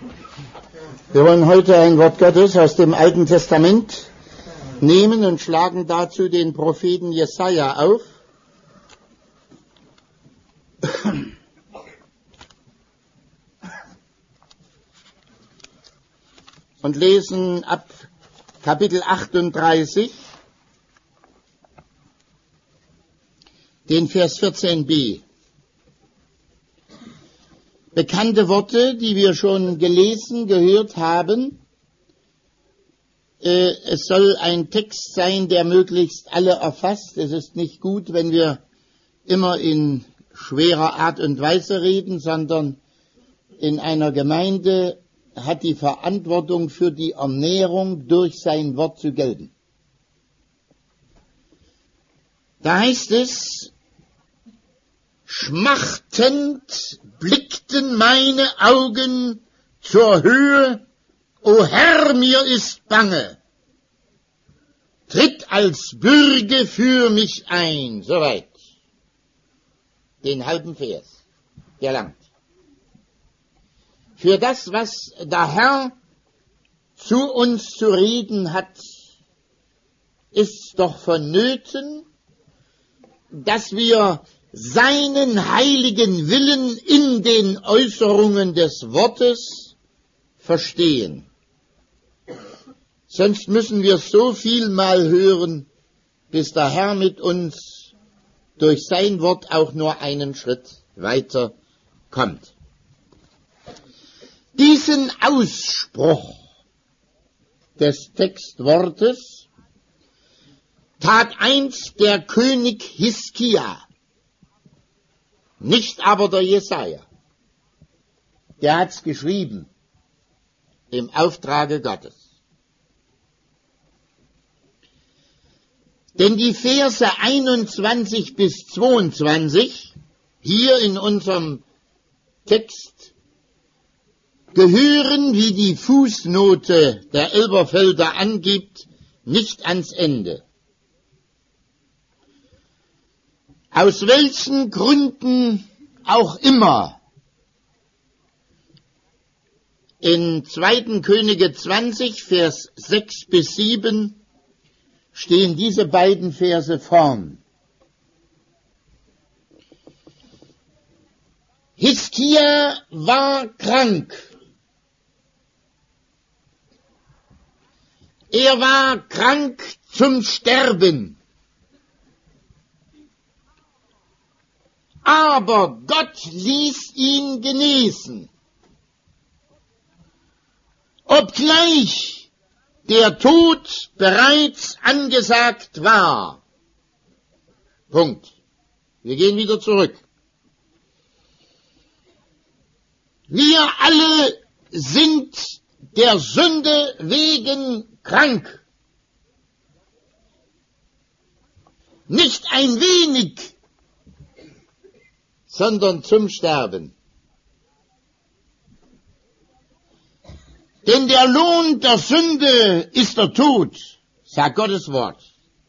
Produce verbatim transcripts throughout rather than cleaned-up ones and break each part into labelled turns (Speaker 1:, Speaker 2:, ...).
Speaker 1: Wir wollen heute ein Wort Gottes aus dem Alten Testament nehmen und schlagen dazu den Propheten Jesaja auf. Und lesen ab Kapitel achtunddreißig, den Vers vierzehn b. Bekannte Worte, die wir schon gelesen, gehört haben. Äh, es soll ein Text sein, der möglichst alle erfasst. Es ist nicht gut, wenn wir immer in schwerer Art und Weise reden, sondern in einer Gemeinde hat die Verantwortung für die Ernährung durch sein Wort zu gelten. Da heißt es: Schmachtend blickten meine Augen zur Höhe, o Herr, mir ist bange. Tritt als Bürge für mich ein. Soweit. Den halben Vers. Der langt. Für das, was der Herr zu uns zu reden hat, ist doch vonnöten, dass wir seinen heiligen Willen in den Äußerungen des Wortes verstehen. Sonst müssen wir so viel mal hören, bis der Herr mit uns durch sein Wort auch nur einen Schritt weiter kommt. Diesen Ausspruch des Textwortes tat einst der König Hiskia, nicht aber der Jesaja. Der hat's geschrieben im Auftrage Gottes. Denn die Verse einundzwanzig bis zweiundzwanzig hier in unserem Text gehören, wie die Fußnote der Elberfelder angibt, nicht ans Ende. Aus welchen Gründen auch immer. In zweiten Könige zwanzig, Vers sechs bis sieben stehen diese beiden Verse vorn. Hiskia war krank. Er war krank zum Sterben. Aber Gott ließ ihn genesen. Obgleich der Tod bereits angesagt war. Punkt. Wir gehen wieder zurück. Wir alle sind der Sünde wegen krank. Nicht ein wenig, sondern zum Sterben. Denn der Lohn der Sünde ist der Tod, sagt Gottes Wort.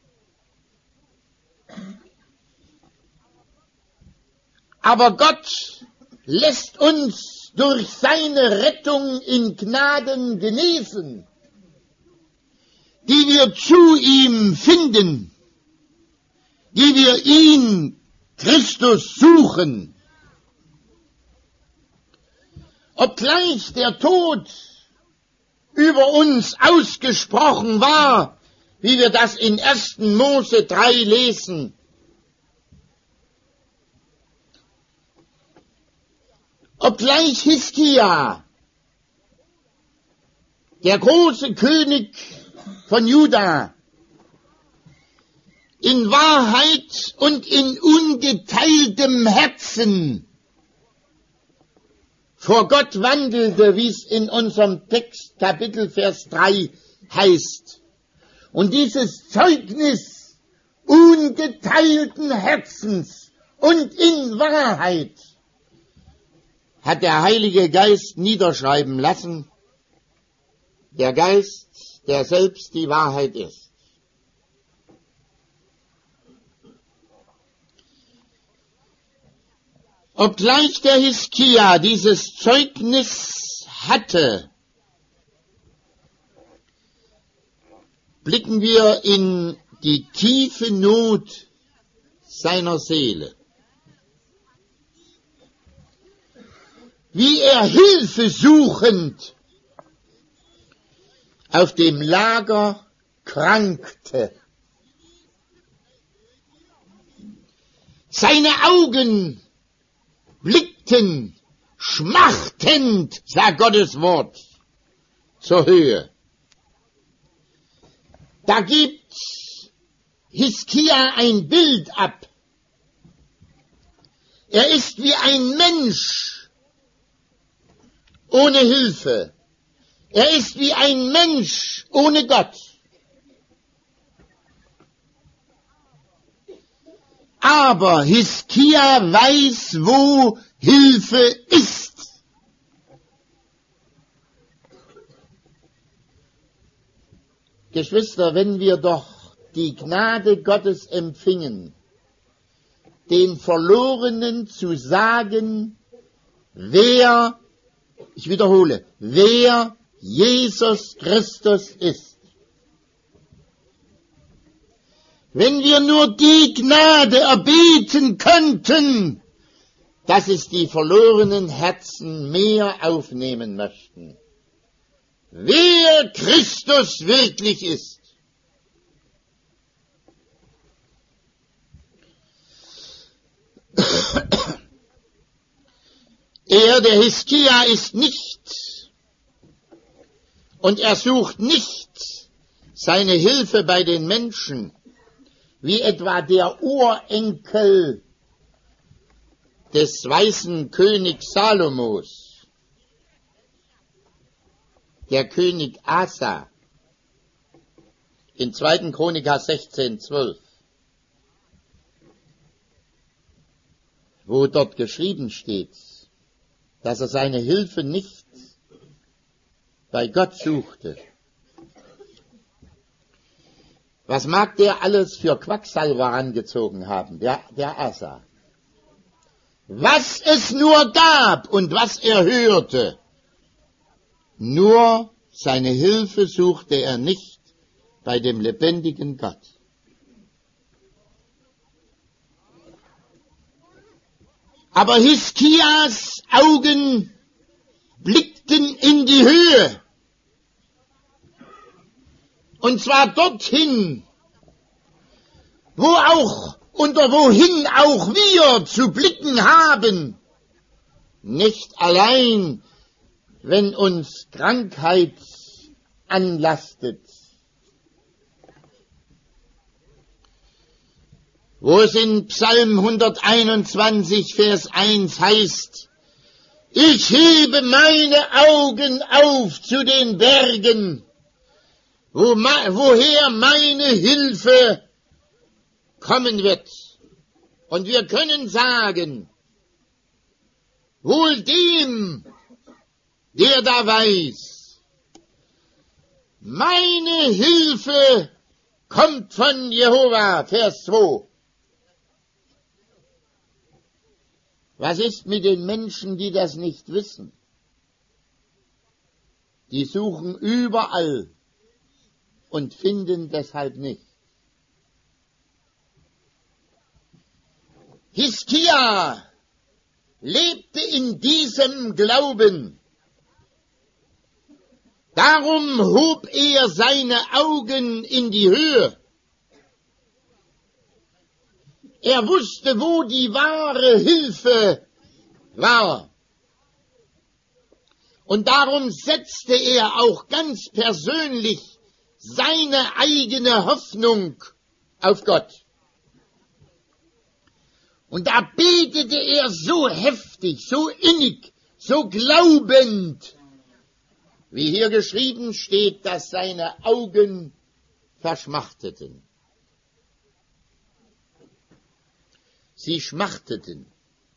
Speaker 1: Aber Gott lässt uns durch seine Rettung in Gnaden genesen, die wir zu ihm finden, die wir ihn, Christus, suchen. Obgleich der Tod über uns ausgesprochen war, wie wir das in ersten Mose drei lesen, obgleich Hiskia, der große König von Juda, in Wahrheit und in ungeteiltem Herzen vor Gott wandelte, wie es in unserem Text, Kapitel Vers drei heißt. Und dieses Zeugnis ungeteilten Herzens und in Wahrheit hat der Heilige Geist niederschreiben lassen, der Geist, der selbst die Wahrheit ist. Obgleich der Hiskia dieses Zeugnis hatte, blicken wir in die tiefe Not seiner Seele. Wie er Hilfe suchend auf dem Lager krankte. Seine Augen blickten schmachtend, sagt Gottes Wort, zur Höhe. Da gibt Hiskia ein Bild ab. Er ist wie ein Mensch ohne Hilfe. Er ist wie ein Mensch ohne Gott. Aber Hiskia weiß, wo Hilfe ist. Geschwister, wenn wir doch die Gnade Gottes empfingen, den Verlorenen zu sagen, wer, ich wiederhole, wer Jesus Christus ist. Wenn wir nur die Gnade erbeten könnten, dass es die verlorenen Herzen mehr aufnehmen möchten. Wer Christus wirklich ist. Er, der Hiskia, ist nicht, und er sucht nicht seine Hilfe bei den Menschen, wie etwa der Urenkel des weißen Königs Salomos, der König Asa, in zweiten Chroniker sechzehn, zwölf, wo dort geschrieben steht, dass er seine Hilfe nicht bei Gott suchte. Was mag der alles für Quacksalber angezogen haben, der, der Asa? Was es nur gab und was er hörte, nur seine Hilfe suchte er nicht bei dem lebendigen Gott. Aber Hiskias Augen blickten in die Höhe. Und zwar dorthin, wo auch, unter wohin auch wir zu blicken haben. Nicht allein, wenn uns Krankheit anlastet. Wo es in Psalm hunderteinundzwanzig, Vers eins heißt, ich hebe meine Augen auf zu den Bergen, wo, woher meine Hilfe kommen wird. Und wir können sagen, wohl dem, der da weiß, meine Hilfe kommt von Jehova, Vers zwei. Was ist mit den Menschen, die das nicht wissen? Die suchen überall und finden deshalb nicht. Hiskia lebte in diesem Glauben. Darum hob er seine Augen in die Höhe. Er wusste, wo die wahre Hilfe war. Und darum setzte er auch ganz persönlich seine eigene Hoffnung auf Gott. Und da betete er so heftig, so innig, so glaubend, wie hier geschrieben steht, dass seine Augen verschmachteten. Sie schmachteten.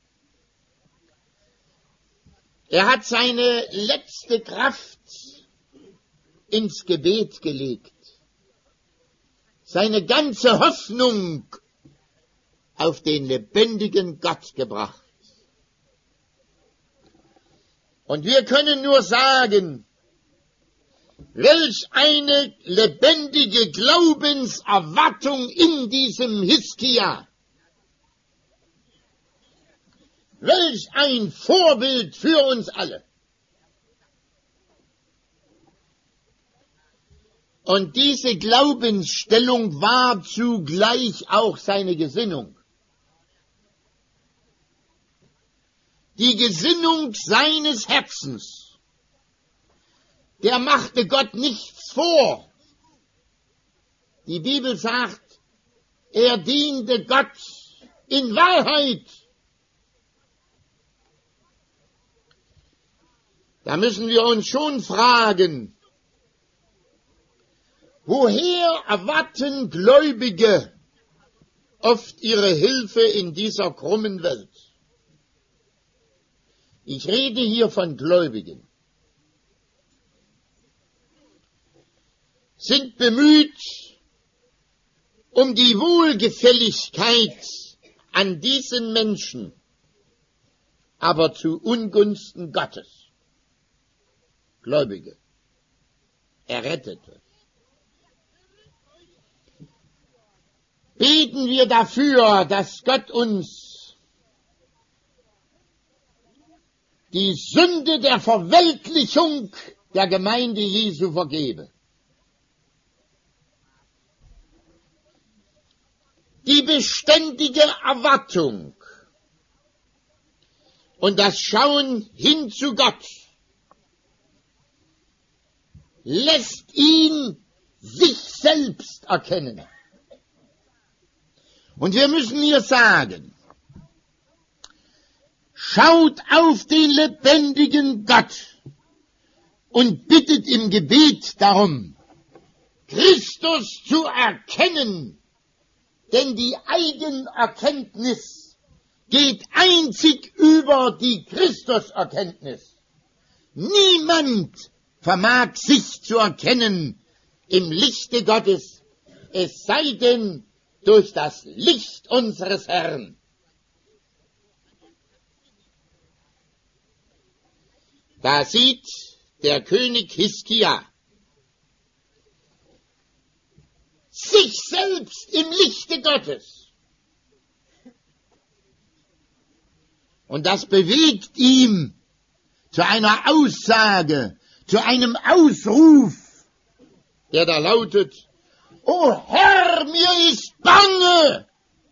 Speaker 1: Er hat seine letzte Kraft ins Gebet gelegt, seine ganze Hoffnung auf den lebendigen Gott gebracht. Und wir können nur sagen, welch eine lebendige Glaubenserwartung in diesem Hiskia. Welch ein Vorbild für uns alle. Und diese Glaubensstellung war zugleich auch seine Gesinnung. Die Gesinnung seines Herzens. Der machte Gott nichts vor. Die Bibel sagt, er diente Gott in Wahrheit. Da müssen wir uns schon fragen, woher erwarten Gläubige oft ihre Hilfe in dieser krummen Welt? Ich rede hier von Gläubigen. Sind bemüht um die Wohlgefälligkeit an diesen Menschen, aber zu Ungunsten Gottes. Gläubige, Errettete. Beten wir dafür, dass Gott uns die Sünde der Verweltlichung der Gemeinde Jesu vergebe. Die beständige Erwartung und das Schauen hin zu Gott lässt ihn sich selbst erkennen. Und wir müssen hier sagen, schaut auf den lebendigen Gott und bittet im Gebet darum, Christus zu erkennen, denn die Eigenerkenntnis geht einzig über die Christuserkenntnis. Niemand vermag sich zu erkennen im Lichte Gottes, es sei denn durch das Licht unseres Herrn. Da sieht der König Hiskia sich selbst im Lichte Gottes. Und das bewegt ihn zu einer Aussage, zu einem Ausruf, der da lautet, O Herr, mir ist bange!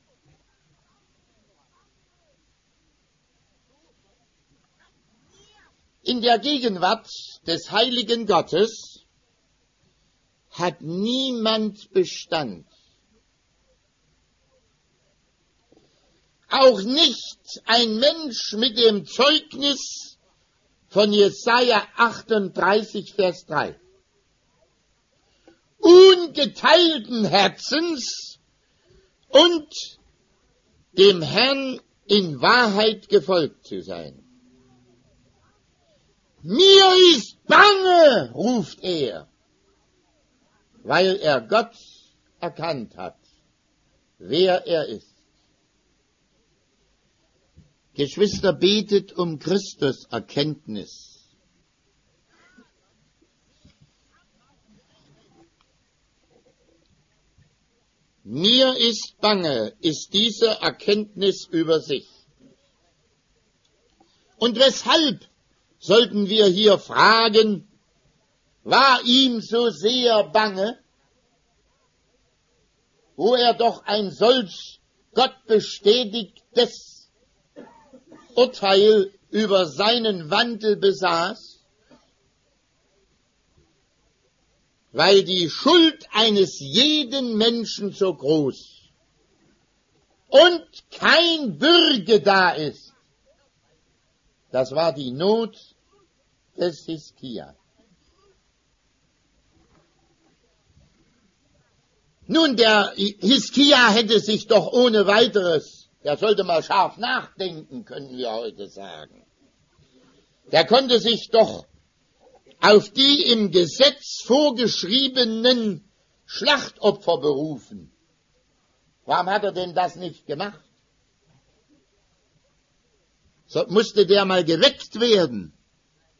Speaker 1: In der Gegenwart des heiligen Gottes hat niemand Bestand. Auch nicht ein Mensch mit dem Zeugnis von Jesaja achtunddreißig, Vers drei. Ungeteilten Herzens und dem Herrn in Wahrheit gefolgt zu sein. Mir ist bange, ruft er, weil er Gott erkannt hat, wer er ist. Geschwister, betet um Christus Erkenntnis. Mir ist bange, ist diese Erkenntnis über sich. Und weshalb sollten wir hier fragen, war ihm so sehr bange, wo er doch ein solch gottbestätigtes Urteil über seinen Wandel besaß? Weil die Schuld eines jeden Menschen so groß und kein Bürge da ist. Das war die Not des Hiskia. Nun, der Hiskia hätte sich doch ohne weiteres, der sollte mal scharf nachdenken, können wir heute sagen. Der konnte sich doch auf die im Gesetz vorgeschriebenen Schlachtopfer berufen. Warum hat er denn das nicht gemacht? So musste der mal geweckt werden.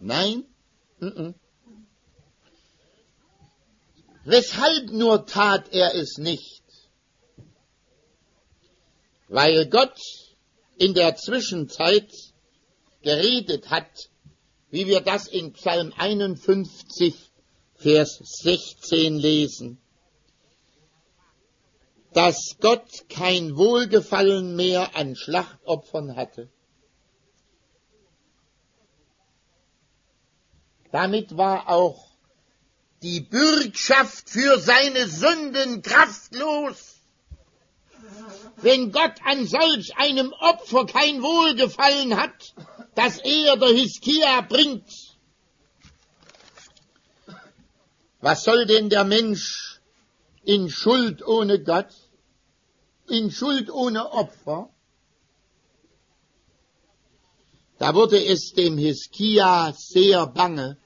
Speaker 1: Nein. Mm-mm. Weshalb nur tat er es nicht? Weil Gott in der Zwischenzeit geredet hat, wie wir das in Psalm einundfünfzig, Vers sechzehn lesen, dass Gott kein Wohlgefallen mehr an Schlachtopfern hatte. Damit war auch die Bürgschaft für seine Sünden kraftlos. Wenn Gott an solch einem Opfer kein Wohlgefallen hat, das er der Hiskia bringt, was soll denn der Mensch in Schuld ohne Gott, in Schuld ohne Opfer? Da wurde es dem Hiskia sehr bange.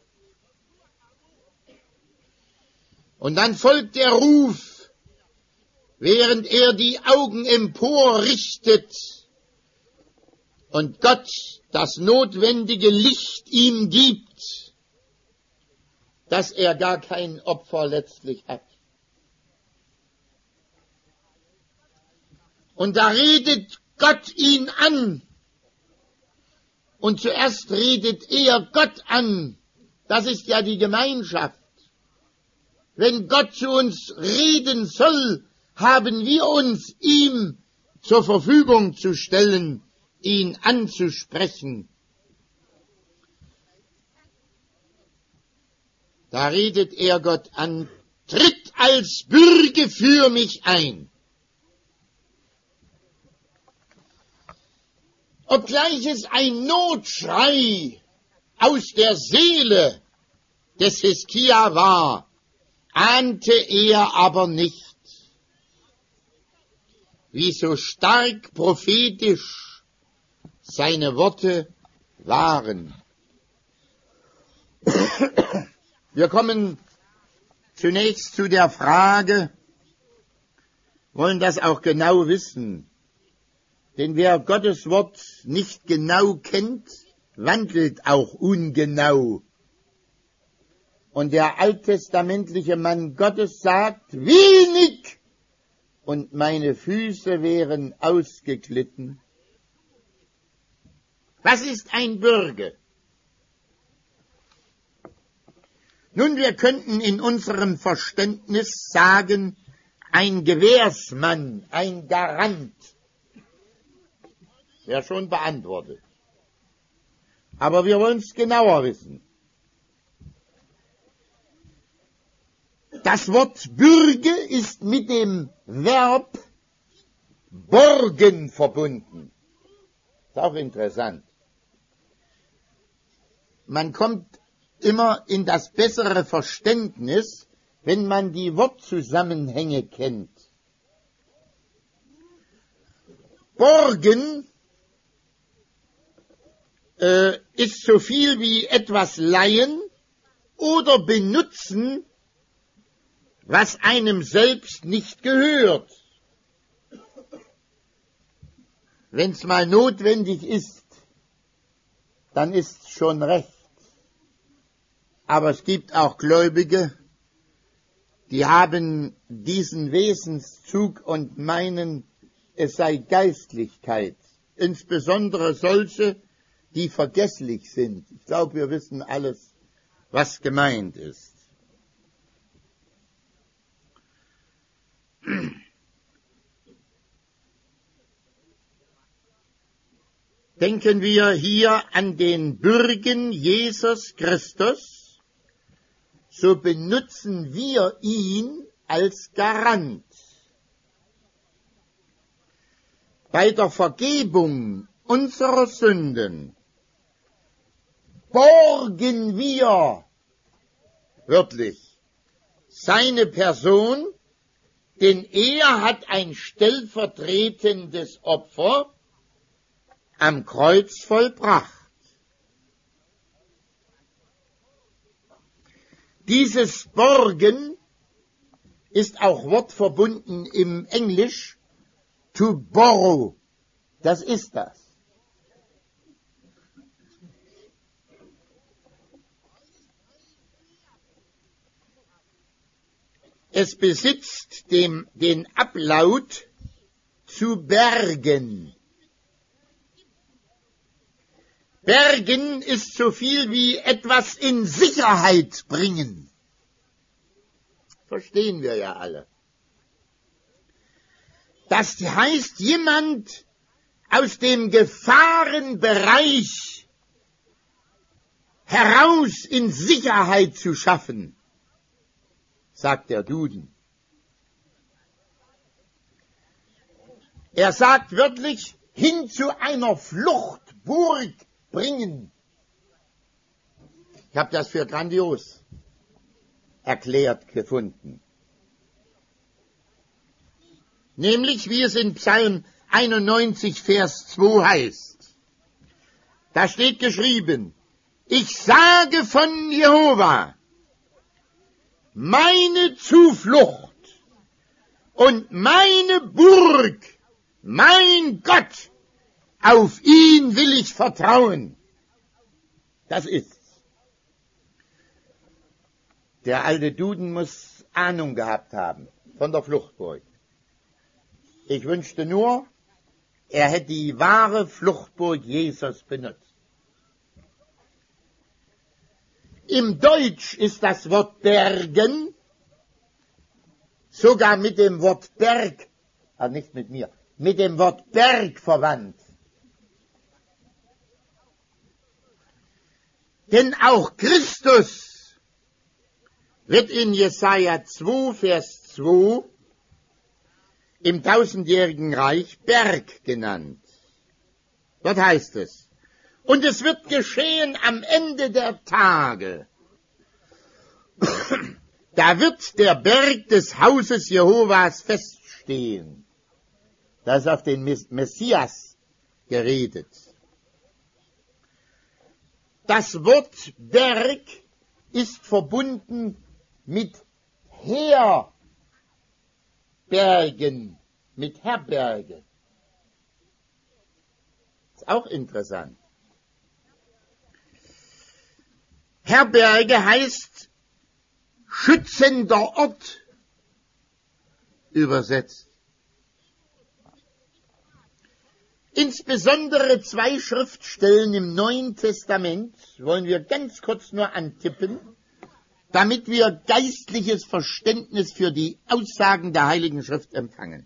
Speaker 1: Und dann folgt der Ruf, während er die Augen emporrichtet und Gott das notwendige Licht ihm gibt, dass er gar kein Opfer letztlich hat. Und da redet Gott ihn an. Und zuerst redet er Gott an. Das ist ja die Gemeinschaft. Wenn Gott zu uns reden soll, haben wir uns ihm zur Verfügung zu stellen, ihn anzusprechen. Da redet er Gott an, tritt als Bürge für mich ein. Obgleich es ein Notschrei aus der Seele des Hiskia war, ahnte er aber nicht, wie so stark prophetisch seine Worte waren. Wir kommen zunächst zu der Frage, wollen das auch genau wissen, denn wer Gottes Wort nicht genau kennt, wandelt auch ungenau. Und der alttestamentliche Mann Gottes sagt, wenig, und meine Füße wären ausgeglitten. Was ist ein Bürge? Nun, wir könnten in unserem Verständnis sagen, ein Gewährsmann, ein Garant. Ja, schon beantwortet. Aber wir wollen es genauer wissen. Das Wort Bürge ist mit dem Verb borgen verbunden. Ist auch interessant. Man kommt immer in das bessere Verständnis, wenn man die Wortzusammenhänge kennt. Borgen äh, ist so viel wie etwas leihen oder benutzen, was einem selbst nicht gehört. Wenn es mal notwendig ist, dann ist's schon recht. Aber es gibt auch Gläubige, die haben diesen Wesenszug und meinen, es sei Geistlichkeit. Insbesondere solche, die vergesslich sind. Ich glaube, wir wissen alles, was gemeint ist. Denken wir hier an den Bürgen Jesus Christus, so benutzen wir ihn als Garant. Bei der Vergebung unserer Sünden borgen wir wörtlich seine Person, denn er hat ein stellvertretendes Opfer am Kreuz vollbracht. Dieses Borgen ist auch wortverbunden im Englisch, to borrow. Das ist das. Es besitzt dem, den Ablaut zu bergen. Bergen ist so viel wie etwas in Sicherheit bringen. Verstehen wir ja alle. Das heißt, jemand aus dem Gefahrenbereich heraus in Sicherheit zu schaffen, sagt der Duden. Er sagt wörtlich, hin zu einer Fluchtburg bringen. Ich habe das für grandios erklärt gefunden. Nämlich, wie es in Psalm einundneunzig, Vers zwei heißt. Da steht geschrieben, ich sage von Jehova, meine Zuflucht und meine Burg, mein Gott, auf ihn will ich vertrauen. Das ist's. Der alte Duden muss Ahnung gehabt haben von der Fluchtburg. Ich wünschte nur, er hätte die wahre Fluchtburg Jesus benutzt. Im Deutsch ist das Wort bergen sogar mit dem Wort Berg, also nicht mit mir, mit dem Wort Berg verwandt. Denn auch Christus wird in Jesaja zwei, Vers zwei im tausendjährigen Reich Berg genannt. Dort heißt es, und es wird geschehen am Ende der Tage. Da wird der Berg des Hauses Jehovas feststehen. Da ist auf den Messias geredet. Das Wort Berg ist verbunden mit Herbergen, mit Herberge. Ist auch interessant. Herberge heißt schützender Ort übersetzt. Insbesondere zwei Schriftstellen im Neuen Testament wollen wir ganz kurz nur antippen, damit wir geistliches Verständnis für die Aussagen der Heiligen Schrift empfangen.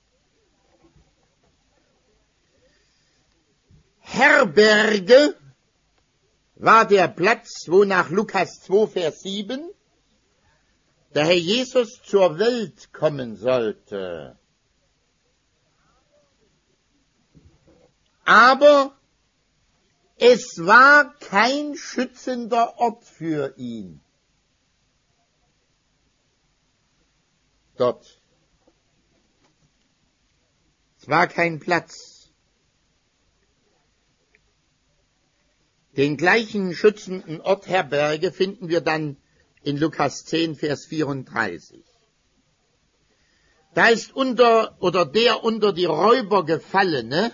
Speaker 1: Herberge war der Platz, wo nach Lukas zwei, Vers sieben der Herr Jesus zur Welt kommen sollte. Aber es war kein schützender Ort für ihn. Dort. Es war kein Platz. Den gleichen schützenden Ort Herberge finden wir dann in Lukas zehn, Vers vierunddreißig. Da ist unter, oder der unter die Räuber gefallene,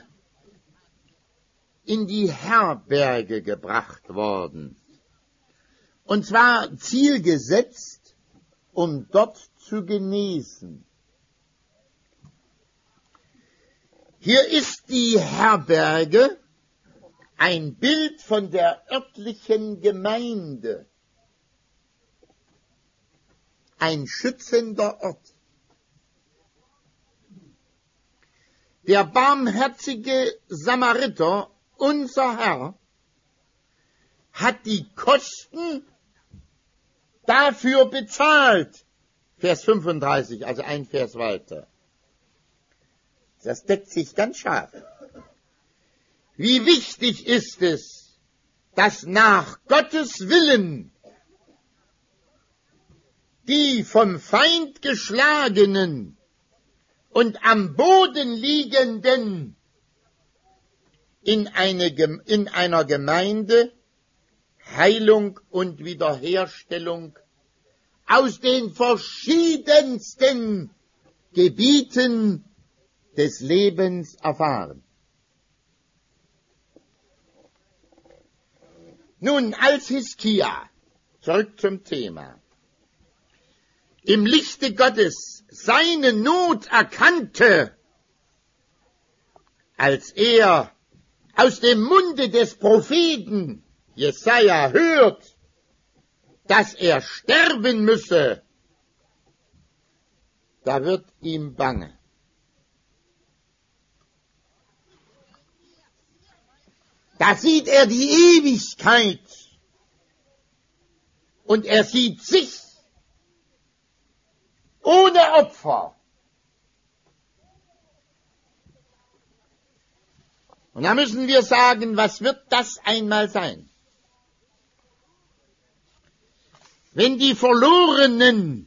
Speaker 1: in die Herberge gebracht worden. Und zwar zielgesetzt, um dort zu genesen. Hier ist die Herberge ein Bild von der örtlichen Gemeinde. Ein schützender Ort. Der barmherzige Samariter, unser Herr, hat die Kosten dafür bezahlt. Vers fünfunddreißig, also ein Vers weiter. Das deckt sich ganz scharf. Wie wichtig ist es, dass nach Gottes Willen die vom Feind geschlagenen und am Boden liegenden in, eine, in einer Gemeinde Heilung und Wiederherstellung aus den verschiedensten Gebieten des Lebens erfahren. Nun, als Hiskia, zurück zum Thema, im Lichte Gottes seine Not erkannte, als er aus dem Munde des Propheten Jesaja hört, dass er sterben müsse, da wird ihm bange. Da sieht er die Ewigkeit und er sieht sich ohne Opfer. Und da müssen wir sagen, was wird das einmal sein? Wenn die Verlorenen,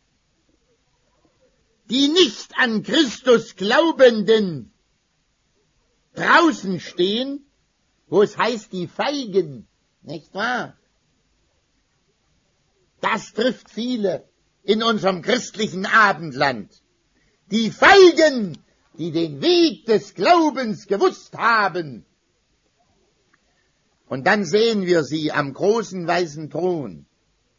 Speaker 1: die nicht an Christus Glaubenden draußen stehen, wo es heißt, die Feigen, nicht wahr? Das trifft viele in unserem christlichen Abendland. Die Feigen, die den Weg des Glaubens gewusst haben. Und dann sehen wir sie am großen weißen Thron.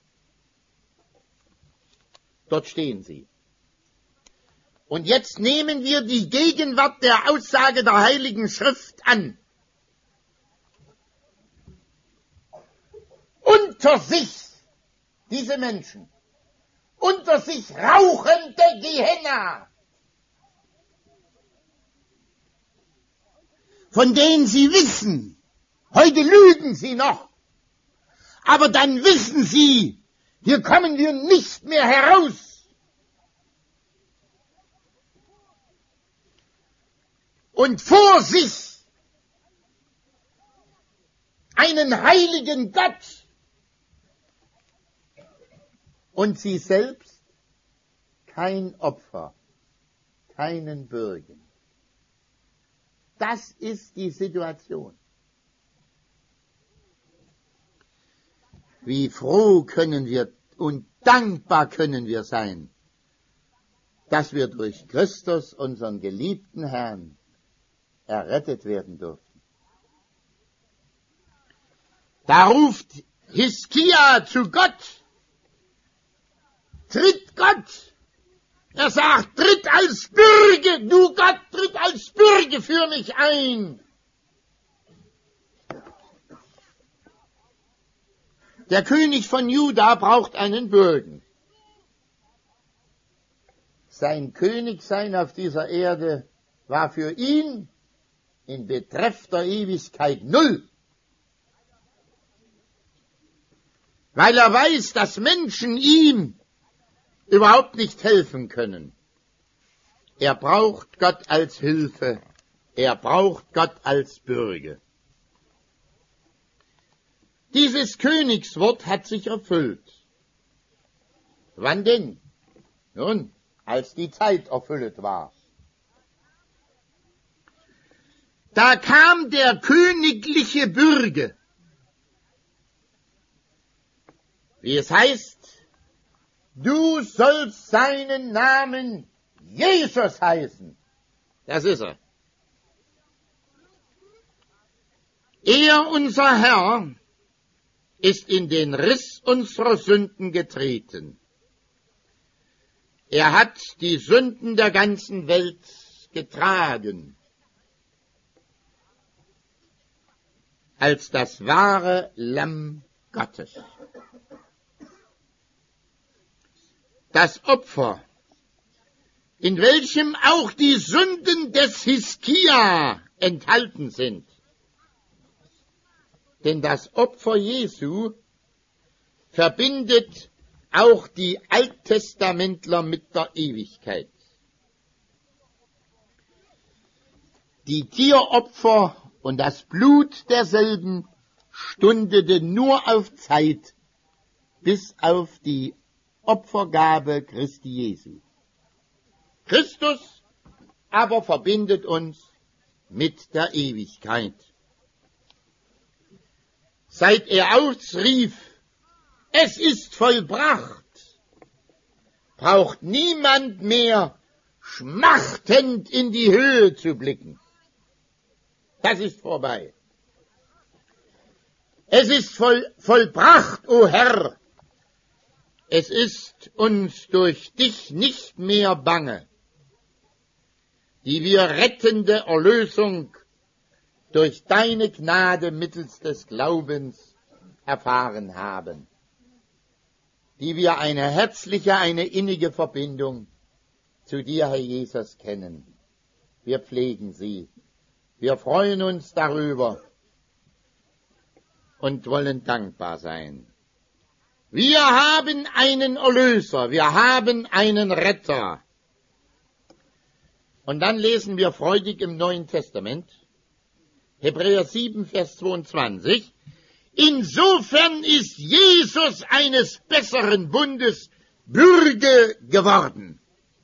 Speaker 1: Dort stehen sie. Und jetzt nehmen wir die Gegenwart der Aussage der Heiligen Schrift an. Unter sich, diese Menschen, unter sich rauchende Gehenna, von denen sie wissen, heute lügen sie noch, aber dann wissen sie, hier kommen wir nicht mehr heraus. Und vor sich einen heiligen Gott, und sie selbst kein Opfer, keinen Bürgen. Das ist die Situation. Wie froh können wir und dankbar können wir sein, dass wir durch Christus, unseren geliebten Herrn, errettet werden dürfen. Da ruft Hiskia zu Gott, tritt Gott. Er sagt, tritt als Bürge, du Gott, tritt als Bürge für mich ein. Der König von Juda braucht einen Bürgen. Sein Königsein auf dieser Erde war für ihn in Betreff der Ewigkeit null. Weil er weiß, dass Menschen ihm überhaupt nicht helfen können. Er braucht Gott als Hilfe. Er braucht Gott als Bürger. Dieses Königswort hat sich erfüllt. Wann denn? Nun, als die Zeit erfüllt war. Da kam der königliche Bürger. Wie es heißt, du sollst seinen Namen Jesus heißen. Das ist er. Er, unser Herr, ist in den Riss unserer Sünden getreten. Er hat die Sünden der ganzen Welt getragen. Als das wahre Lamm Gottes. Das Opfer, in welchem auch die Sünden des Hiskia enthalten sind. Denn das Opfer Jesu verbindet auch die Alttestamentler mit der Ewigkeit. Die Tieropfer und das Blut derselben stundete nur auf Zeit, bis auf die Opfergabe Christi Jesu. Christus aber verbindet uns mit der Ewigkeit. Seit er ausrief, es ist vollbracht, braucht niemand mehr schmachtend in die Höhe zu blicken. Das ist vorbei. Es ist voll, vollbracht, o Herr. es ist uns durch dich nicht mehr bange, die wir rettende Erlösung durch deine Gnade mittels des Glaubens erfahren haben, die wir eine herzliche, eine innige Verbindung zu dir, Herr Jesus, kennen. Wir pflegen sie. Wir freuen uns darüber und wollen dankbar sein. Wir haben einen Erlöser, wir haben einen Retter. Und dann lesen wir freudig im Neuen Testament, Hebräer sieben, Vers zweiundzwanzig, insofern ist Jesus eines besseren Bundes Bürge geworden.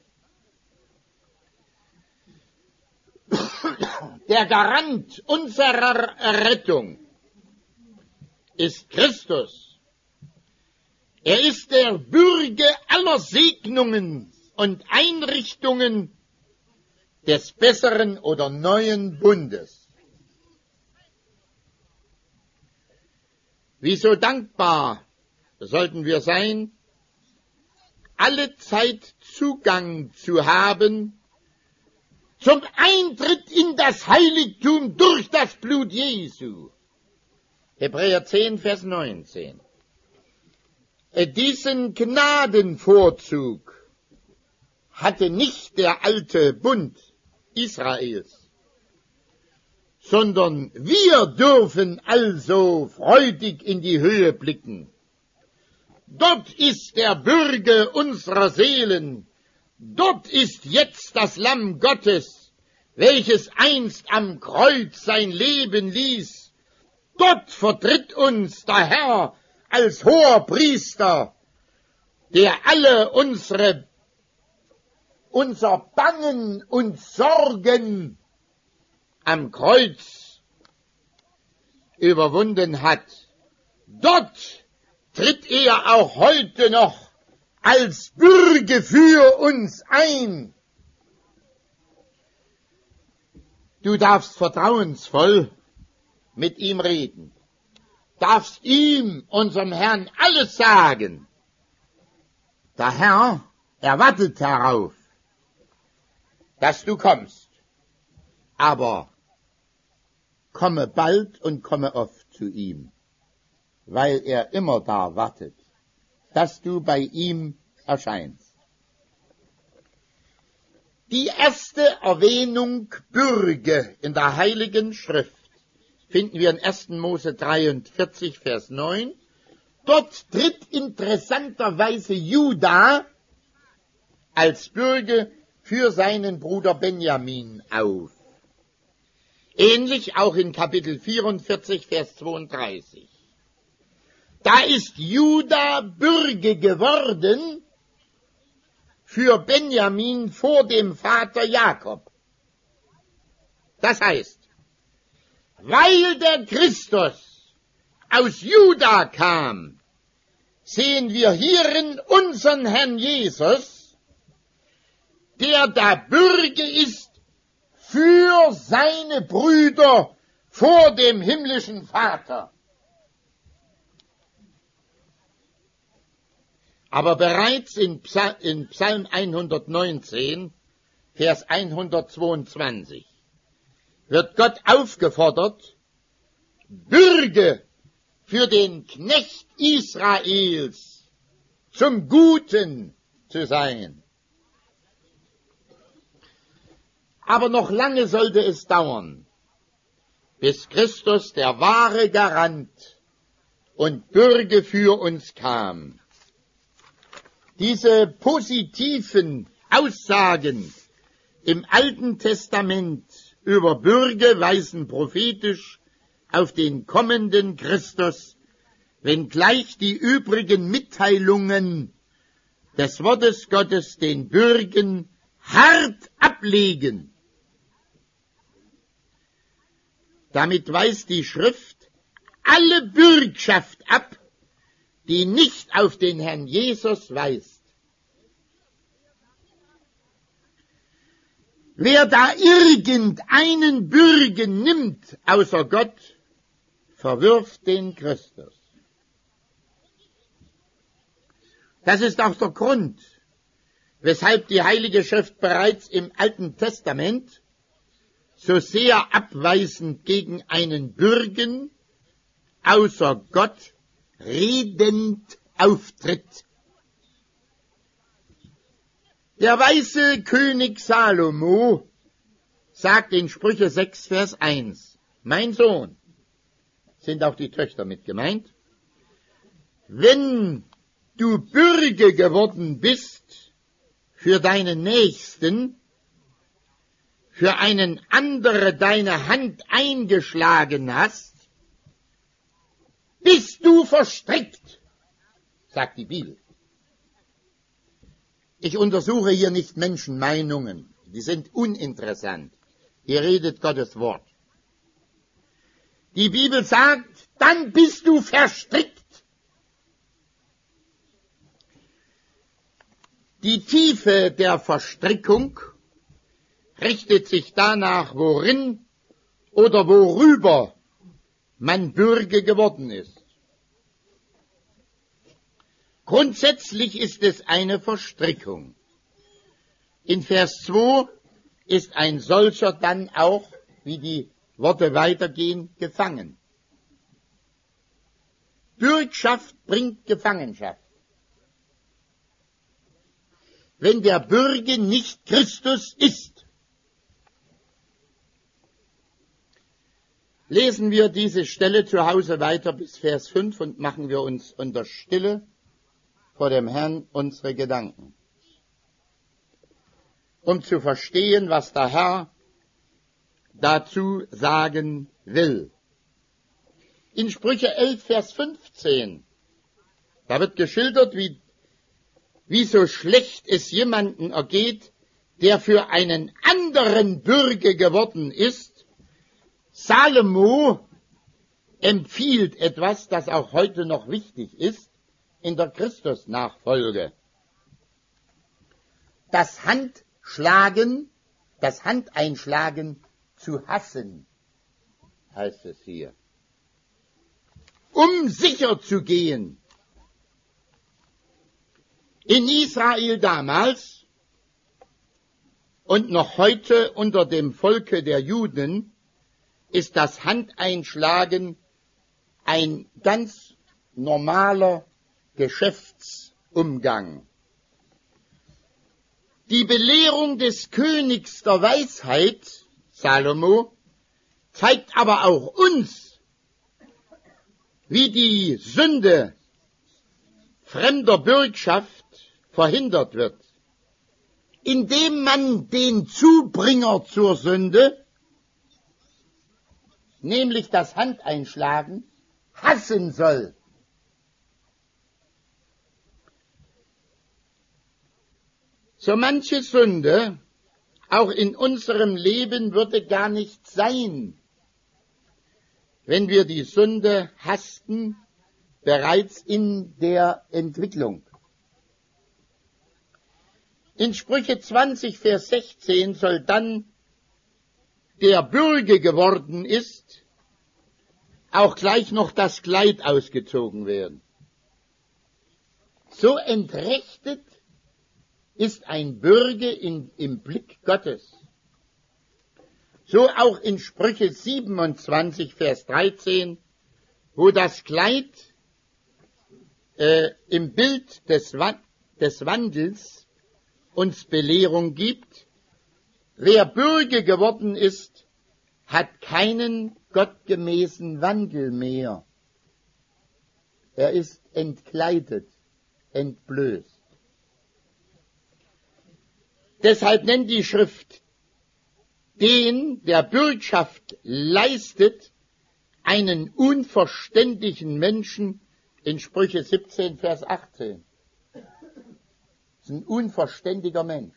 Speaker 1: Der Garant unserer Errettung ist Christus. Er ist der Bürger aller Segnungen und Einrichtungen des besseren oder neuen Bundes. Wie so dankbar sollten wir sein, alle Zeit Zugang zu haben zum Eintritt in das Heiligtum durch das Blut Jesu. Hebräer zehn, Vers neunzehn. Diesen Gnadenvorzug hatte nicht der alte Bund Israels, sondern wir dürfen also freudig in die Höhe blicken. Dort ist der Bürger unserer Seelen, dort ist jetzt das Lamm Gottes, welches einst am Kreuz sein Leben ließ. Dort vertritt uns der Herr als hoher Priester, der alle unsere, unser Bangen und Sorgen am Kreuz überwunden hat. Dort tritt er auch heute noch als Bürger für uns ein. Du darfst vertrauensvoll mit ihm reden, darfst ihm, unserem Herrn, alles sagen. Der Herr erwartet darauf, dass du kommst, aber komme bald und komme oft zu ihm, weil er immer da wartet, dass du bei ihm erscheinst. Die erste Erwähnung Bürger in der Heiligen Schrift finden wir in ersten Mose dreiundvierzig, Vers neun. Dort tritt interessanterweise Juda als Bürger für seinen Bruder Benjamin auf. Ähnlich auch in Kapitel vierundvierzig, Vers zweiunddreißig. Da ist Juda Bürger geworden für Benjamin vor dem Vater Jakob. Das heißt, weil der Christus aus Juda kam, sehen wir hierin unseren Herrn Jesus, der da Bürger ist für seine Brüder vor dem himmlischen Vater. Aber bereits in Psalm hundertneunzehn, Vers hundertzweiundzwanzig, wird Gott aufgefordert, Bürger für den Knecht Israels zum Guten zu sein. Aber noch lange sollte es dauern, bis Christus, der wahre Garant und Bürger für uns kam. Diese positiven Aussagen im Alten Testament über Bürger weisen prophetisch auf den kommenden Christus, wenngleich die übrigen Mitteilungen des Wortes Gottes den Bürgern hart ablegen. Damit weist die Schrift alle Bürgschaft ab, die nicht auf den Herrn Jesus weist. Wer da irgendeinen Bürger nimmt außer Gott, verwirft den Christus. Das ist auch der Grund, weshalb die Heilige Schrift bereits im Alten Testament so sehr abweisend gegen einen Bürgen außer Gott redend auftritt. Der weise König Salomo sagt in Sprüche sechs, Vers eins, mein Sohn, sind auch die Töchter mit gemeint, wenn du Bürge geworden bist für deinen Nächsten, für einen andere deine Hand eingeschlagen hast, bist du verstrickt, sagt die Bibel. Ich untersuche hier nicht Menschenmeinungen, die sind uninteressant. Hier redet Gottes Wort. Die Bibel sagt, dann bist du verstrickt. Die Tiefe der Verstrickung richtet sich danach, worin oder worüber man Bürge geworden ist. Grundsätzlich ist es eine Verstrickung. In Vers zwei ist ein solcher dann auch, wie die Worte weitergehen, gefangen. Bürgschaft bringt Gefangenschaft. Wenn der Bürger nicht Christus ist. Lesen wir diese Stelle zu Hause weiter bis Vers fünf und machen wir uns unter Stille vor dem Herrn unsere Gedanken, um zu verstehen, was der Herr dazu sagen will. In Sprüche elf, Vers fünfzehn, da wird geschildert, wie, wie so schlecht es jemanden ergeht, der für einen anderen Bürger geworden ist. Salomo empfiehlt etwas, das auch heute noch wichtig ist, in der Christusnachfolge. Das Handschlagen, das Handeinschlagen zu hassen, heißt es hier. Um sicher zu gehen. In Israel damals und noch heute unter dem Volke der Juden ist das Handeinschlagen ein ganz normaler Geschäftsumgang. Die Belehrung des Königs der Weisheit, Salomo, zeigt aber auch uns, wie die Sünde fremder Bürgschaft verhindert wird, indem man den Zubringer zur Sünde, nämlich das Handeinschlagen, hassen soll. So manche Sünde, auch in unserem Leben, würde gar nicht sein, wenn wir die Sünde hassten, bereits in der Entwicklung. In Sprüche zwanzig, Vers sechzehn soll dann der Bürger geworden ist, auch gleich noch das Kleid ausgezogen werden. So entrechtet ist ein Bürger in, im Blick Gottes. So auch in Sprüche siebenundzwanzig, Vers dreizehn, wo das Kleid äh, im Bild des, des Wandels uns Belehrung gibt. Wer Bürger geworden ist, hat keinen gottgemäßen Wandel mehr. Er ist entkleidet, entblößt. Deshalb nennt die Schrift den, der Bürgschaft leistet, einen unverständigen Menschen in Sprüche siebzehn, Vers achtzehn. Das ist ein unverständiger Mensch.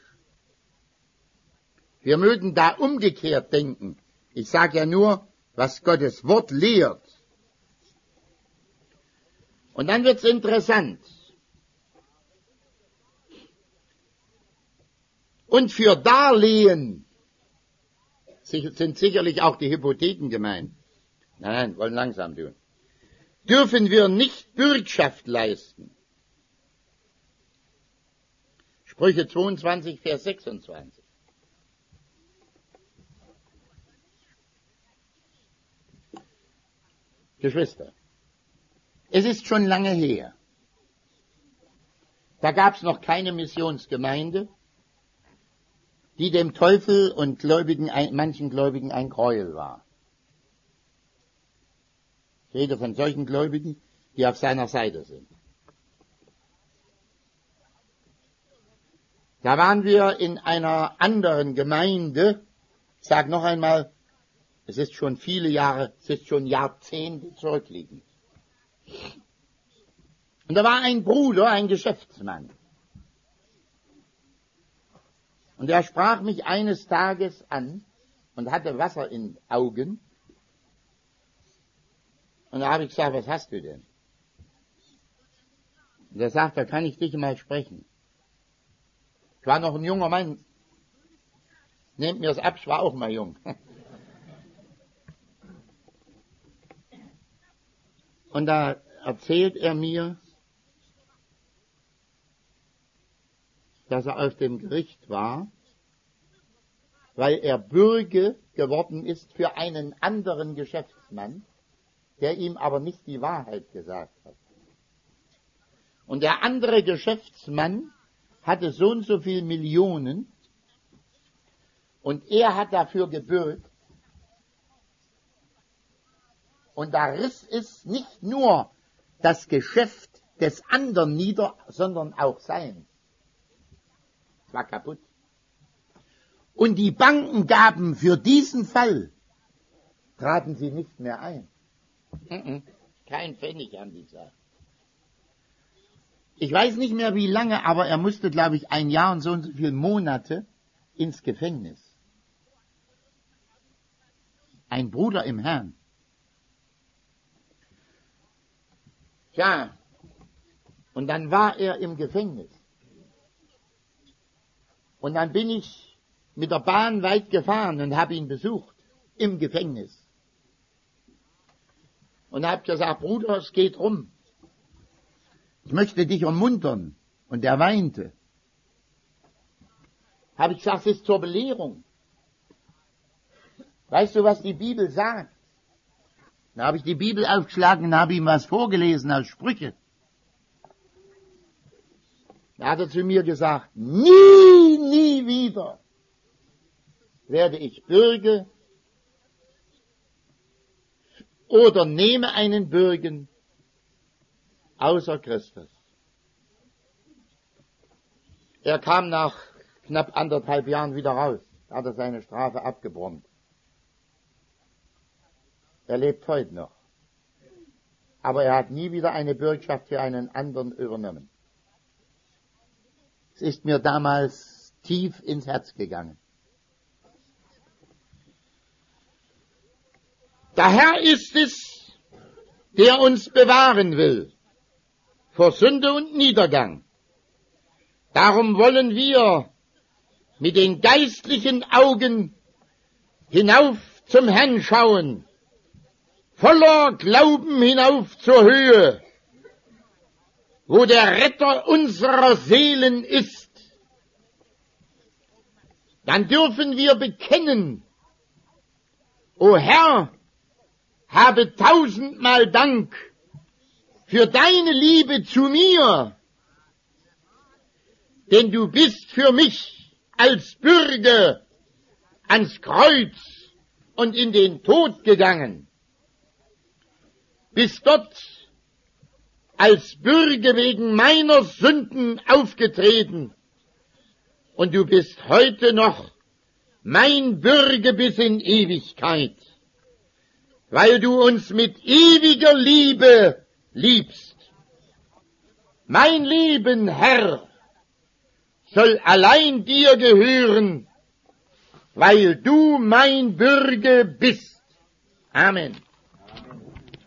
Speaker 1: Wir mögen da umgekehrt denken. Ich sage ja nur, was Gottes Wort lehrt. Und dann wird's interessant. Und für Darlehen sind sicherlich auch die Hypotheken gemeint. Nein, nein, wollen langsam tun. Dürfen wir nicht Bürgschaft leisten. Sprüche zweiundzwanzig, Vers sechsundzwanzig. Geschwister, es ist schon lange her. Da gab es noch keine Missionsgemeinde, die dem Teufel und Gläubigen, manchen Gläubigen ein Gräuel war. Ich rede von solchen Gläubigen, die auf seiner Seite sind. Da waren wir in einer anderen Gemeinde, ich sage noch einmal, es ist schon viele Jahre, es ist schon Jahrzehnte zurückliegend. Und da war ein Bruder, ein Geschäftsmann. Und er sprach mich eines Tages an und hatte Wasser in den Augen. Und da habe ich gesagt, was hast du denn? Und er sagt, da kann ich dich mal sprechen. Ich war noch ein junger Mann. Nehmt mir das ab, ich war auch mal jung. Und da erzählt er mir, dass er auf dem Gericht war, weil er Bürge geworden ist für einen anderen Geschäftsmann, der ihm aber nicht die Wahrheit gesagt hat. Und der andere Geschäftsmann hatte so und so viel Millionen und er hat dafür gebürgt. Und da riss es nicht nur das Geschäft des anderen nieder, sondern auch sein. Es war kaputt. Und die Banken gaben für diesen Fall, traten sie nicht mehr ein. Kein Pfennig haben die gesagt. Ich weiß nicht mehr wie lange, aber er musste, glaube ich, ein Jahr und so und so viele Monate ins Gefängnis. Ein Bruder im Herrn. Ja, und dann war er im Gefängnis. Und dann bin ich mit der Bahn weit gefahren und habe ihn besucht, im Gefängnis. Und habe gesagt, Bruder, es geht rum. Ich möchte dich ermuntern. Und er weinte. Habe ich gesagt, es ist zur Belehrung. Weißt du, was die Bibel sagt? Da habe ich die Bibel aufgeschlagen und habe ihm was vorgelesen aus Sprüche. Da hat er zu mir gesagt, nie, nie wieder werde ich Bürge oder nehme einen Bürgen außer Christus. Er kam nach knapp anderthalb Jahren wieder raus, hat er seine Strafe abgebrummt. Er lebt heute noch. Aber er hat nie wieder eine Bürgschaft für einen anderen übernommen. Es ist mir damals tief ins Herz gegangen. Der Herr ist es, der uns bewahren will vor Sünde und Niedergang. Darum wollen wir mit den geistlichen Augen hinauf zum Herrn schauen, voller Glauben hinauf zur Höhe, wo der Retter unserer Seelen ist. Dann dürfen wir bekennen, O Herr, habe tausendmal Dank für deine Liebe zu mir, denn du bist für mich als Bürger ans Kreuz und in den Tod gegangen, bist dort als Bürger wegen meiner Sünden aufgetreten und du bist heute noch mein Bürger bis in Ewigkeit, weil du uns mit ewiger Liebe liebst. Mein Leben, Herr, soll allein dir gehören, weil du mein Bürger bist. Amen.